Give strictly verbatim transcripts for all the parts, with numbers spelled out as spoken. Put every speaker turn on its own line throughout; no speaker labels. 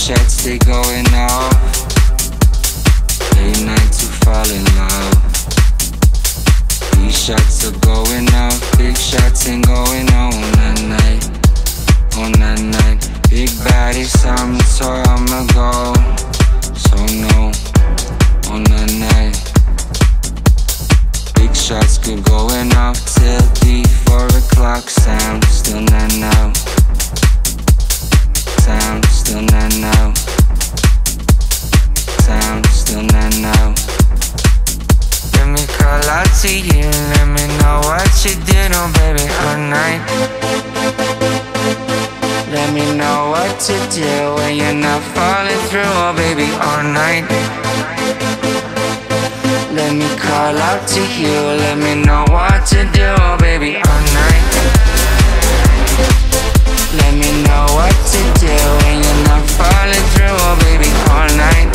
shots, they going off. Late night to fall in love. These shots are going off. Big shots ain't going on that night. On that night. Big body, something, so I'ma go. So no, on that night. Big shots keep going off till the four o'clock sound. Still not now. Sound, still not now. Sound, still not now. Let me call out to you, let me know what you did, oh baby, all night. Let me know what to do when you're not falling through, oh baby, all night. Let me call out to you, let me know what to do, oh baby, all night. Let me know what to do when you're not falling through, oh baby, all night.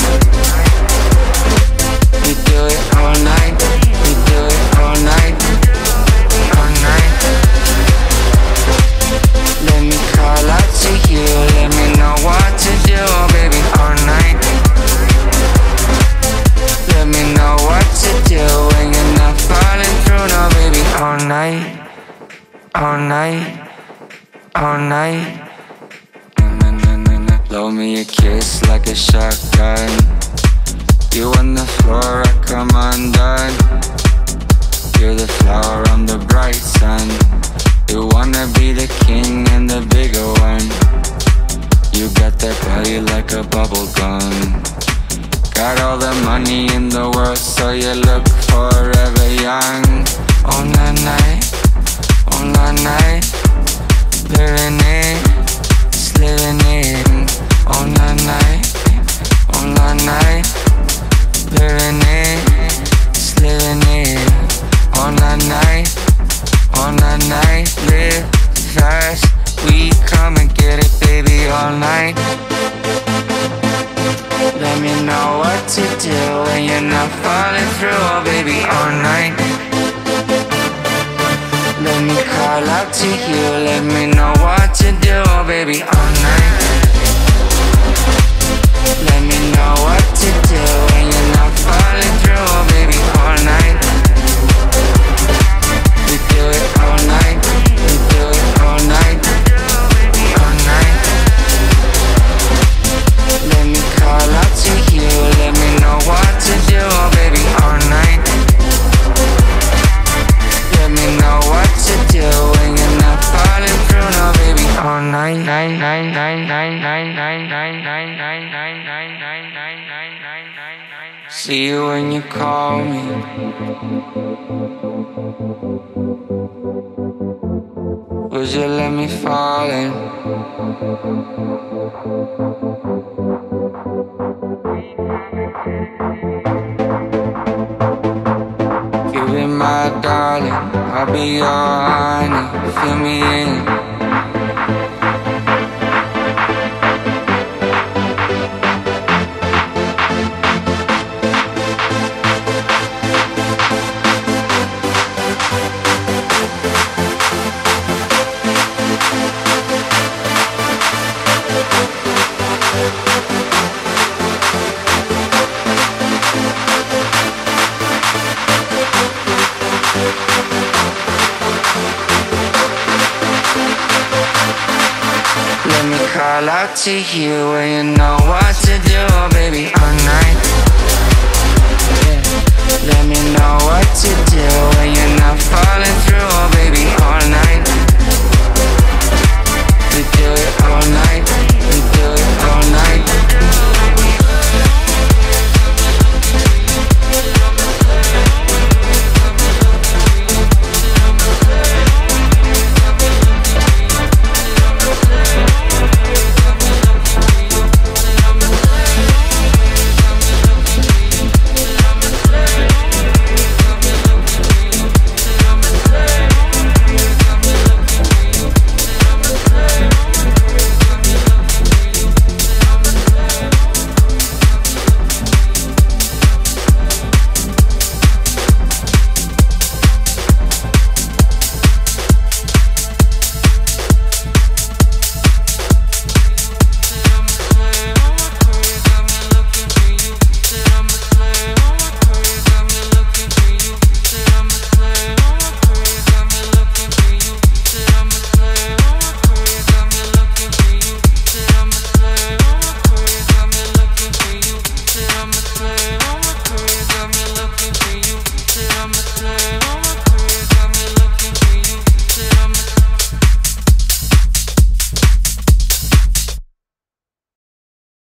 We do it all night, we do it all night, all night. Let me call out to you, let me know what to do, oh baby, all night. Let me know what to do when you're not falling through, no baby, all night, all night, all night. Blow me a kiss like a shotgun. You on the floor, I come undone. You're the flower, I'm the bright sun. You wanna be the king and the bigger one. You got that body like a bubble gum. Got all the money in the world, so you look forever young. On that night, on that night, living it, just living it. On that night, on that night, living it, just living it. On that night, on that night, live fast. We come and get it, baby, all night. Let me know what to do when you're not falling through, oh baby, all night. Let me call out to you, let me know what to do, oh baby, all night. Let me know what to do when you're not falling through, oh baby, all night. We do it all night, we do it all night, all night. Let me call out to you, let me know what to do, oh baby, all night. Let me know what to do when you're not falling through, no baby, all night, night, night, night, night, night, night, night, night, night, night, night, night, night, night, night. See you when you call me. Would you let me fall in? You be my darling, I'll be your honey. Fill me in. Call out to you when you know what to do, oh baby, all night. Yeah. Let me know what to do when you're not falling through, oh baby, all night. We do it all